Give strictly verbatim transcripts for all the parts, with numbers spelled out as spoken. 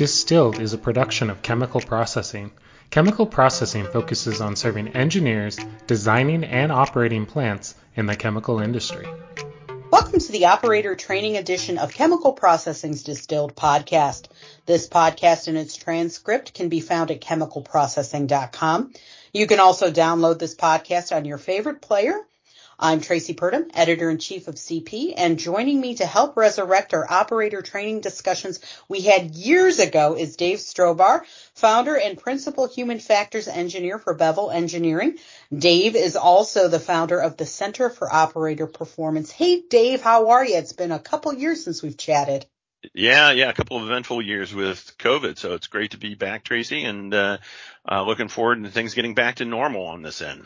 Distilled is a production of Chemical Processing. Chemical Processing focuses on serving engineers designing and operating plants in the chemical industry. Welcome to the Operator Training Edition of Chemical Processing's Distilled podcast. This podcast and its transcript can be found at chemical processing dot com. You can also download this podcast on your favorite player. I'm Tracy Purdom, Editor-in-Chief of C P, and joining me to help resurrect our operator training discussions we had years ago is Dave Strobar, founder and principal human factors engineer for Bevel Engineering. Dave is also the founder of the Center for Operator Performance. Hey, Dave, how are you? It's been a couple years since we've chatted. Yeah, yeah, a couple of eventful years with COVID, so it's great to be back, Tracy, and uh, uh looking forward to things getting back to normal on this end.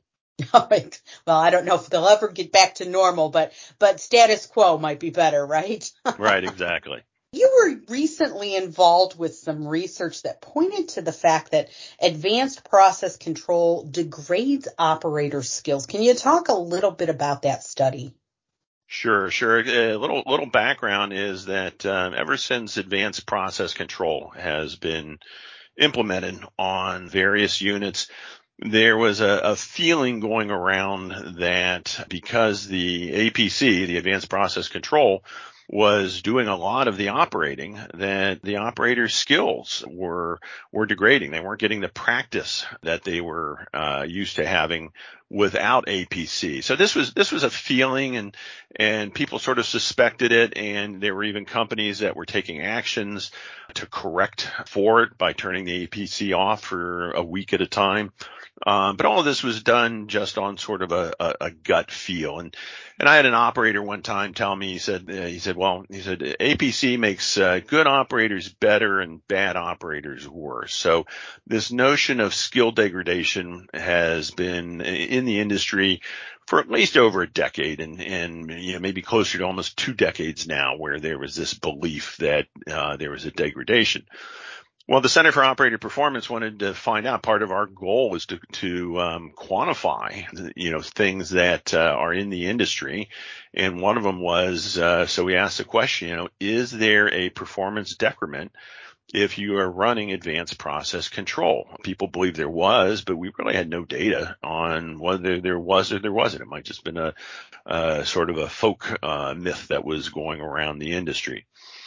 All right. Well, I don't know if they'll ever get back to normal, but but status quo might be better, right? Right, exactly. You were recently involved with some research that pointed to the fact that advanced process control degrades operator skills. Can you talk a little bit about that study? Sure, sure. A little little background is that um, ever since advanced process control has been implemented on various units, there was a, a feeling going around that because the A P C, the Advanced Process Control, was doing a lot of the operating, that the operator's skills were were degrading. They weren't getting the practice that they were uh, used to having without A P C. So this was this was a feeling, and and people sort of suspected it, and there were even companies that were taking actions to correct for it by turning the A P C off for a week at a time. Um, but all of this was done just on sort of a, a, a gut feel. And, and I had an operator one time tell me, he said, uh, he said, well, he said, A P C makes uh, good operators better and bad operators worse. So this notion of skill degradation has been in the industry for at least over a decade, and, and, you know, maybe closer to almost two decades now, where there was this belief that, uh, there was a degradation. Well, the Center for Operator Performance wanted to find out. Part of our goal is to, to um, quantify, you know, things that uh, are in the industry. And one of them was, uh, so we asked the question, you know, is there a performance decrement if you are running advanced process control? People believe there was, but we really had no data on whether there was or there wasn't. It might just been a, a sort of a folk uh, myth that was going around the industry.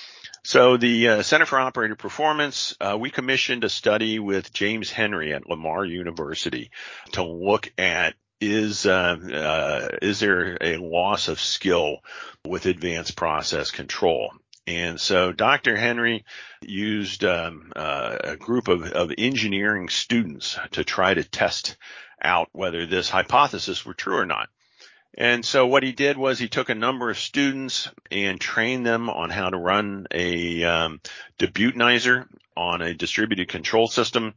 So the uh, Center for Operator Performance, uh, we commissioned a study with James Henry at Lamar University to look at is uh, uh, is there a loss of skill with advanced process control. And so Doctor Henry used um, uh, a group of, of engineering students to try to test out whether this hypothesis were true or not. And so what he did was he took a number of students and trained them on how to run a um, debutinizer on a distributed control system.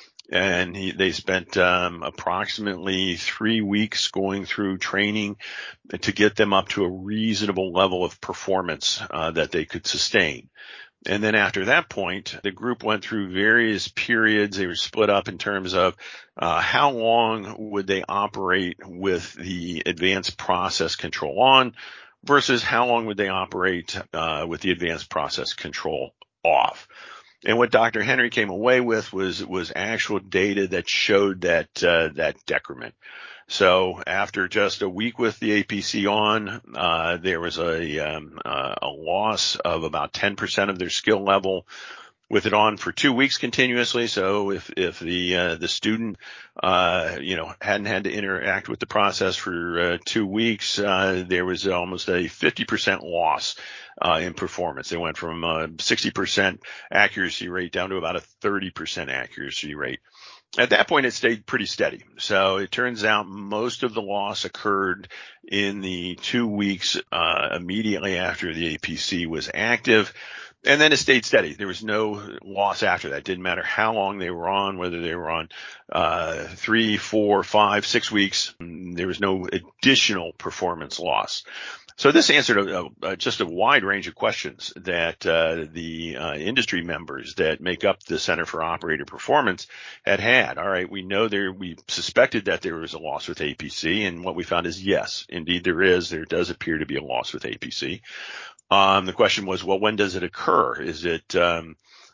And he, they spent um, approximately three weeks going through training to get them up to a reasonable level of performance uh, that they could sustain. And then after that point, the group went through various periods. They were split up in terms of uh, how long would they operate with the advanced process control on versus how long would they operate uh, with the advanced process control off. And what Doctor Henry came away with was was actual data that showed that uh, that decrement. So after just a week with the A P C on, uh, there was a, um, uh, a loss of about ten percent of their skill level with it on for two weeks continuously. So if, if the, uh, the student, uh, you know, hadn't had to interact with the process for uh, two weeks, uh, there was almost a fifty percent loss, uh, in performance. They went from a sixty percent accuracy rate down to about a thirty percent accuracy rate. At that point, it stayed pretty steady. So it turns out most of the loss occurred in the two weeks uh, immediately after the A P C was active. And then it stayed steady. There was no loss after that. It didn't matter how long they were on, whether they were on uh, three, four, five, six weeks. There was no additional performance loss. So this answered a, a, just a wide range of questions that uh, the uh, industry members that make up the Center for Operator Performance had had. All right, we know there, we suspected that there was a loss with A P C, and what we found is yes, indeed there is. There does appear to be a loss with A P C. Um, the question was, well, when does it occur? Is it um,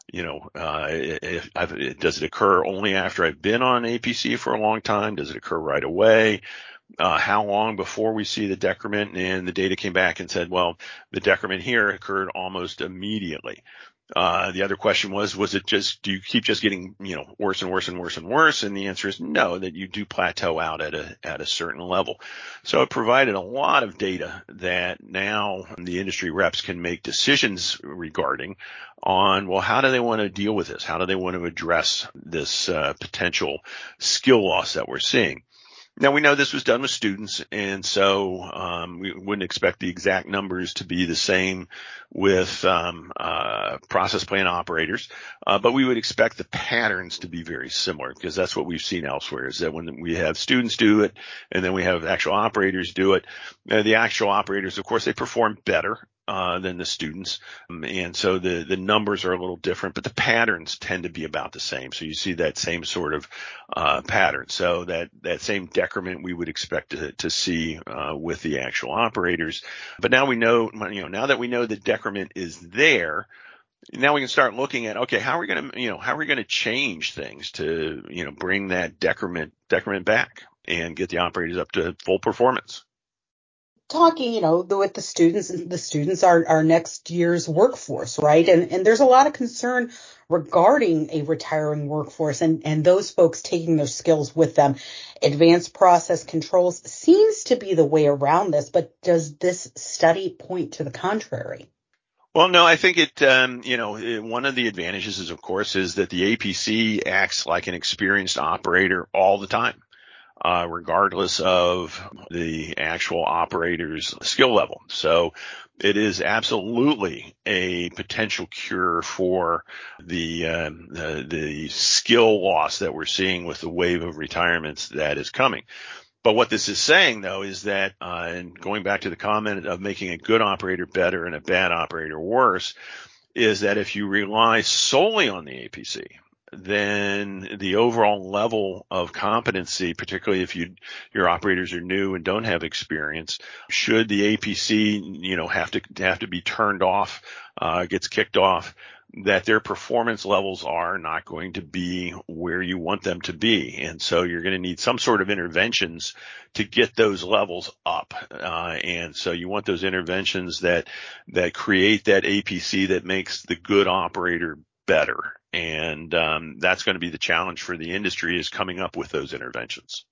You know, uh, if I've, does it occur only after I've been on A P C for a long time? Does it occur right away? Uh, how long before we see the decrement? And the data came back and said, well, the decrement here occurred almost immediately. Uh, the other question was, was it just, do you keep just getting, you know, worse and worse and worse and worse? And the answer is no, that you do plateau out at a, at a certain level. So it provided a lot of data that now the industry reps can make decisions regarding on, well, how do they want to deal with this? How do they want to address this uh, potential skill loss that we're seeing? Now, we know this was done with students, and so um, we wouldn't expect the exact numbers to be the same with um, uh, process plant operators, uh, but we would expect the patterns to be very similar, because that's what we've seen elsewhere, is that when we have students do it and then we have actual operators do it, uh, the actual operators, of course, they perform better Uh, than the students. Um, and so the, the numbers are a little different, but the patterns tend to be about the same. So you see that same sort of, uh, pattern. So that, that same decrement we would expect to, to see, uh, with the actual operators. But now we know, you know, now that we know the decrement is there, now we can start looking at, okay, how are we going to, you know, how are we going to change things to, you know, bring that decrement, decrement back and get the operators up to full performance? Talking, you know, with the students, and the students are our next year's workforce, right? And and there's a lot of concern regarding a retiring workforce and, and those folks taking their skills with them. Advanced process controls seems to be the way around this, but does this study point to the contrary? Well, no, I think it, um, you know, it, one of the advantages is, of course, is that the A P C acts like an experienced operator all the time. Uh, regardless of the actual operator's skill level. So it is absolutely a potential cure for the, um, the, the skill loss that we're seeing with the wave of retirements that is coming. But what this is saying, though, is that, uh, and going back to the comment of making a good operator better and a bad operator worse, is that if you rely solely on the A P C, then the overall level of competency, particularly if you, your operators are new and don't have experience, should the A P C, you know, have to, have to be turned off, uh, gets kicked off, that their performance levels are not going to be where you want them to be. And so you're going to need some sort of interventions to get those levels up. Uh, and so you want those interventions that, that create that A P C that makes the good operator better. And um, that's going to be the challenge for the industry, is coming up with those interventions.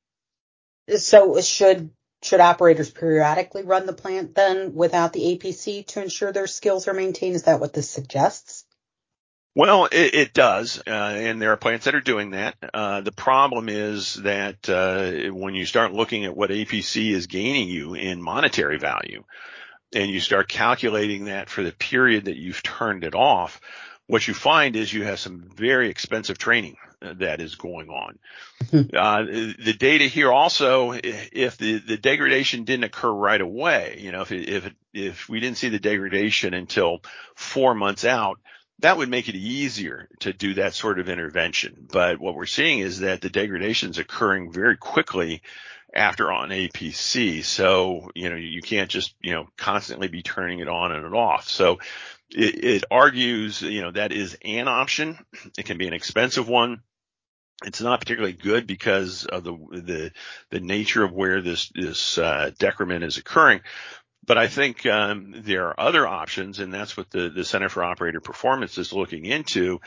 So should should operators periodically run the plant then without the A P C to ensure their skills are maintained? Is that what this suggests? Well, it, it does, uh, and there are plants that are doing that. Uh, the problem is that uh, when you start looking at what A P C is gaining you in monetary value, and you start calculating that for the period that you've turned it off, what you find is you have some very expensive training that is going on. Uh, the data here also, if the, the degradation didn't occur right away, you know, if it, if it, if we didn't see the degradation until four months out, that would make it easier to do that sort of intervention. But what we're seeing is that the degradation is occurring very quickly after on A P C. So, you know, you can't just, you know, constantly be turning it on and off. So it, it argues, you know, that is an option. It can be an expensive one. It's not particularly good because of the, the, the nature of where this, this, uh, decrement is occurring. But I think, um, there are other options, and that's what the, the Center for Operator Performance is looking into,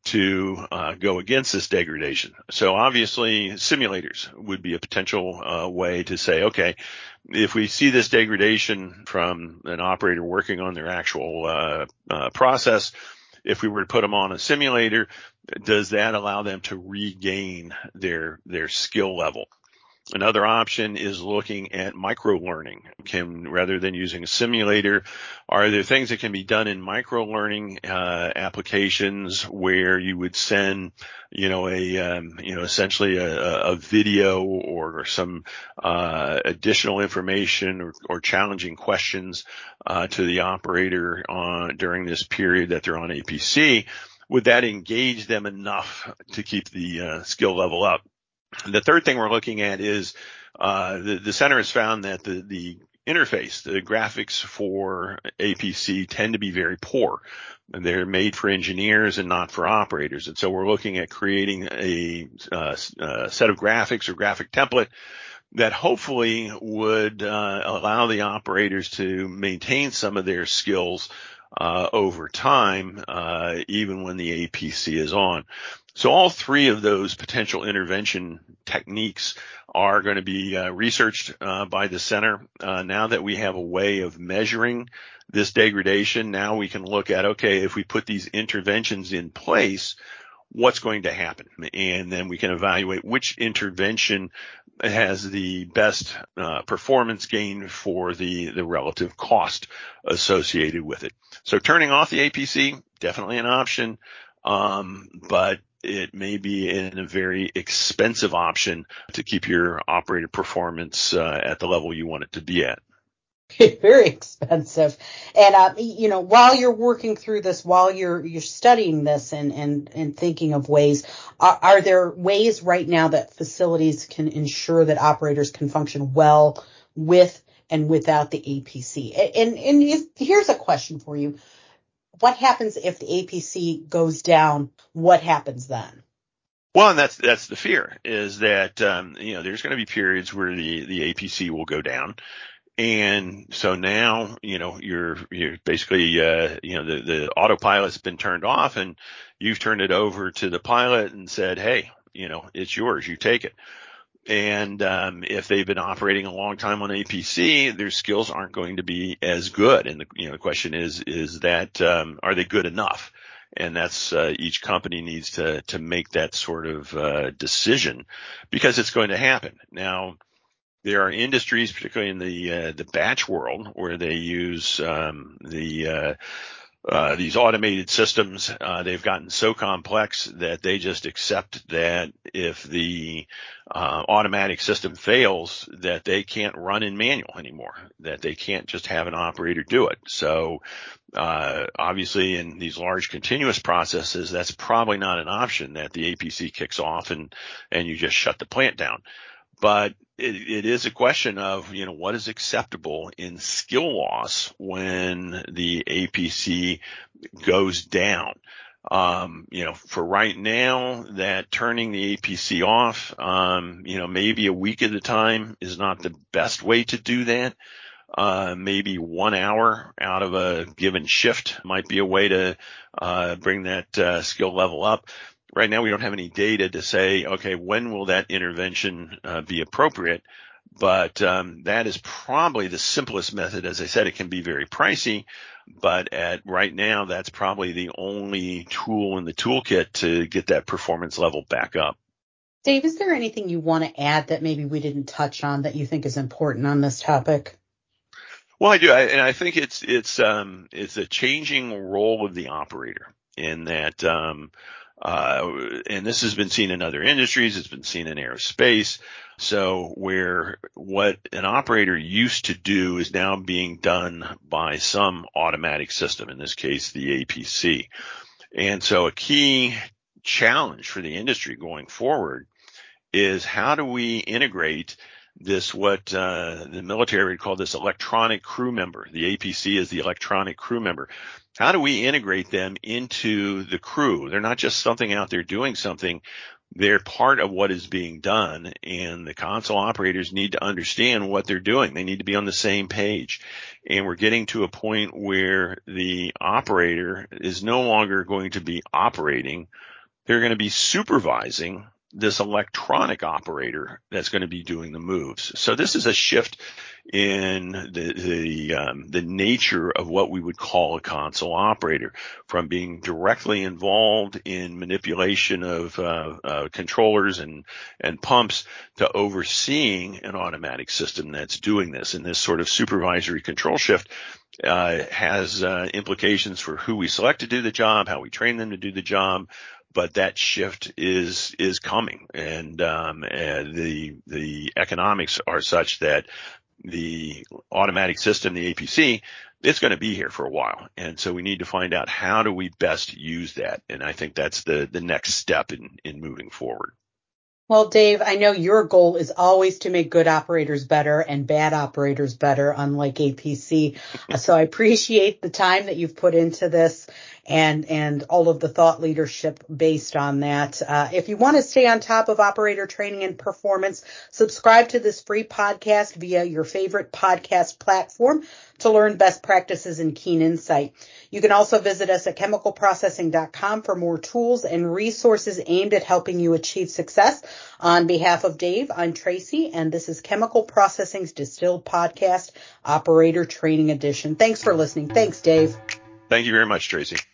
to uh, go against this degradation. So obviously simulators would be a potential uh, way to say, okay, if we see this degradation from an operator working on their actual uh, uh, process, if we were to put them on a simulator, does that allow them to regain their their skill level? Another option is looking at micro-learning. Can, rather than using a simulator, are there things that can be done in micro-learning uh, applications where you would send, you know, a, um, you know, essentially a, a video or, or some uh, additional information or, or challenging questions uh, to the operator on, during this period that they're on A P C? Would that engage them enough to keep the uh, skill level up? The third thing we're looking at is uh, the, the center has found that the, the interface. The graphics for A P C tend to be very poor. They're made for engineers and not for operators. And so we're looking at creating a, uh, a set of graphics or graphic template that hopefully would uh, allow the operators to maintain some of their skills uh, over time, uh, even when the A P C is on. So all three of those potential intervention techniques are going to be uh, researched uh, by the center. Uh, now that we have a way of measuring this degradation, now we can look at, okay, if we put these interventions in place, what's going to happen? And then we can evaluate which intervention has the best uh, performance gain for the, the relative cost associated with it. So turning off the A P C, definitely an option, um, but it may be in a very expensive option to keep your operator performance uh, at the level you want it to be at. Very expensive. And, uh, you know, while you're working through this, while you're, you're studying this and, and, and thinking of ways, are, are there ways right now that facilities can ensure that operators can function well with and without the A P C? And, and if, here's a question for you. What happens if the A P C goes down? What happens then? Well, and that's, that's the fear is that, um, you know, there's going to be periods where the, the A P C will go down. And so now, you know, you're, you're basically, uh, you know, the, the autopilot's been turned off and you've turned it over to the pilot and said, hey, you know, it's yours, you take it. And, um, if they've been operating a long time on A P C, their skills aren't going to be as good. And the, you know, the question is, is that, um, are they good enough? And that's, uh, each company needs to, to make that sort of, uh, decision because it's going to happen. Now, there are industries, particularly in the uh, the batch world, where they use um, the uh, uh, these automated systems. Uh, they've gotten so complex that they just accept that if the uh, automatic system fails, that they can't run in manual anymore. That they can't just have an operator do it. So uh, obviously, in these large continuous processes, that's probably not an option. That the A P C kicks off and and you just shut the plant down. But it, it is a question of, you know, what is acceptable in skill loss when the A P C goes down. Um, you know, for right now, that turning the A P C off, um, you know, maybe a week at a time is not the best way to do that. Uh, maybe one hour out of a given shift might be a way to uh, bring that uh, skill level up. Right now, we don't have any data to say, okay, when will that intervention uh, be appropriate? But um, that is probably the simplest method. As I said, it can be very pricey, but at right now, that's probably the only tool in the toolkit to get that performance level back up. Dave, is there anything you want to add that maybe we didn't touch on that you think is important on this topic? Well, I do, I, and I think it's it's um, it's a changing role of the operator in that. Um, Uh, and this has been seen in other industries. It's been seen in aerospace. So where what an operator used to do is now being done by some automatic system, in this case, the A P C. And so a key challenge for the industry going forward is how do we integrate this, what uh, the military would call this electronic crew member. The A P C is the electronic crew member. How do we integrate them into the crew? They're not just something out there doing something. They're part of what is being done, and the console operators need to understand what they're doing. They need to be on the same page. And we're getting to a point where the operator is no longer going to be operating. They're going to be supervising this electronic operator that's going to be doing the moves. So this is a shift in the the, um, the nature of what we would call a console operator, from being directly involved in manipulation of uh, uh, controllers and and pumps to overseeing an automatic system that's doing this. And this sort of supervisory control shift uh, has uh, implications for who we select to do the job, how we train them to do the job. But that shift is is coming, and um, and the the economics are such that the automatic system, the A P C, it's going to be here for a while, and so we need to find out how do we best use that, and I think that's the the next step in in moving forward. Well, Dave, I know your goal is always to make good operators better and bad operators better, unlike A P C. So I appreciate the time that you've put into this and and all of the thought leadership based on that. Uh, if you want to stay on top of operator training and performance, subscribe to this free podcast via your favorite podcast platform to learn best practices and keen insight. You can also visit us at chemical processing dot com for more tools and resources aimed at helping you achieve success. On behalf of Dave, I'm Tracy, and this is Chemical Processing's Distilled Podcast, Operator Training Edition. Thanks for listening. Thanks, Dave. Thank you very much, Tracy.